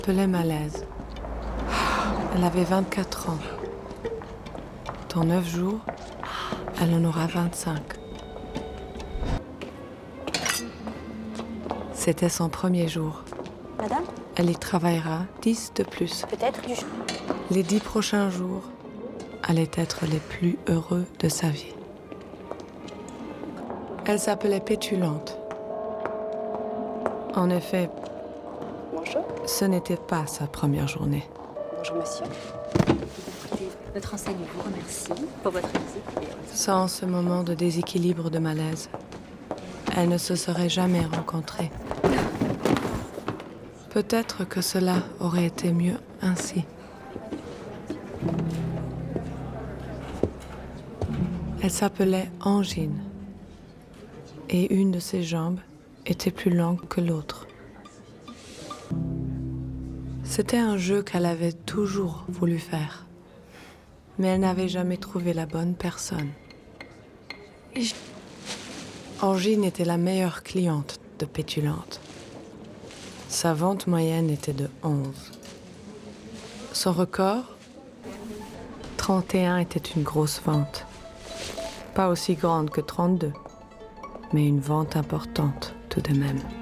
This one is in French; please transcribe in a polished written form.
S'appelait Malaise. Elle avait 24 ans. Dans 9 jours, elle en aura 25. C'était son premier jour. Madame ? Elle y travaillera 10 de plus. Peut-être du... Les 10 prochains jours allaient être les plus heureux de sa vie. Elle s'appelait Pétulante. En effet, Bonjour. ce n'était pas sa première journée. Bonjour, monsieur. Notre enseigne vous remercie pour votre visite. Sans ce moment de déséquilibre de malaise, elles ne se seraient jamais rencontrées. Peut-être que cela aurait été mieux ainsi. Elle s'appelait Angine. Et une de ses jambes était plus longue que l'autre. C'était un jeu qu'elle avait toujours voulu faire. Mais elle n'avait jamais trouvé la bonne personne. Angine était la meilleure cliente de Pétulante. Sa vente moyenne était de 11. Son record, 31 était une grosse vente. Pas aussi grande que 32, mais une vente importante tout de même.